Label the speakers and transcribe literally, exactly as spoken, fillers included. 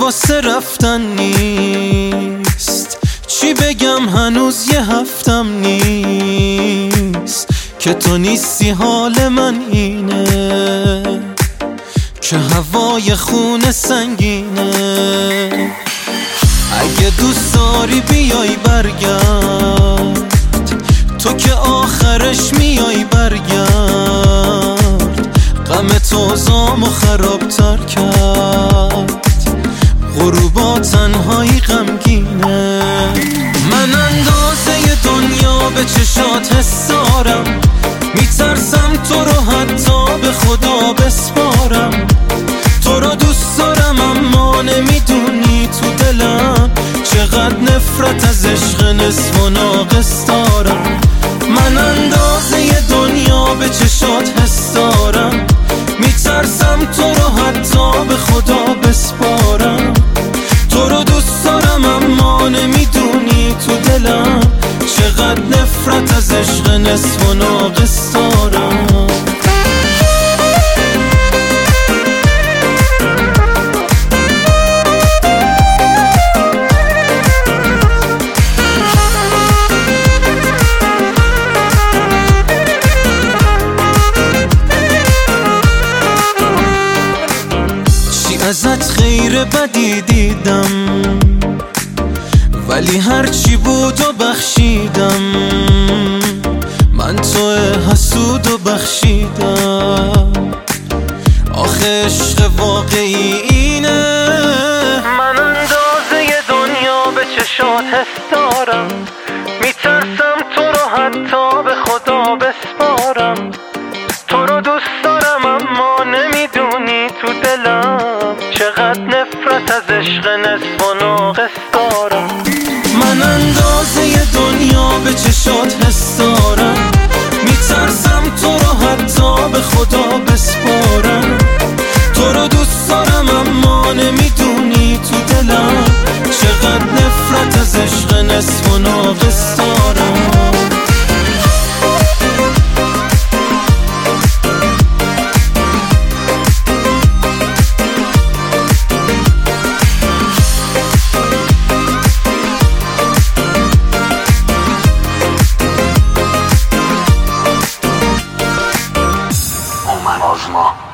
Speaker 1: واسه رفتن نیست، چی بگم هنوز یه هفتم نیست که تو نیستی. حال من اینه که هوای خونه سنگینه. اگه دوست داری بیای برگرد، تو که آخرش میای برگرد. غم تو زامو خرابتر کرد، غروبا تنهایی غمگینه. من اندازه دنیا به چشات حس دارم، میترسم تو رو حتی به خدا بسپارم. تو رو دوست دارم اما نمیدونی تو دلم چقدر نفرت از عشق نصف و ناقص دارم. من اندازه دنیا به چشات حس دارم، میترسم تو رو حتی به خدا بسپارم. تو رو دوست دارم اما نمیدونی تو دلم چقدر نفرت از عشق نصف و ناقص دارم. ازت خیر بدی دیدم، ولی هرچی بود و بخشیدم. من تو حسود و بخشیدم، آخه عشق واقعی اینه. من اندازه دنیا به چشات حس دارم، میترسم تو رو حتی به خدا بسپارم. تو رو دوست دارم اما نمیدونی تو دلم چقدر نفرت از عشق نصف و ناقص دارم. من اندازه دنیا به چشات حس دارم، میترسم تو رو حتی به خدا بسپارم. تو رو دوست دارم اما نمیدونی تو دلم چقدر نفرت از عشق نصف و ناقص دارم.
Speaker 2: آزما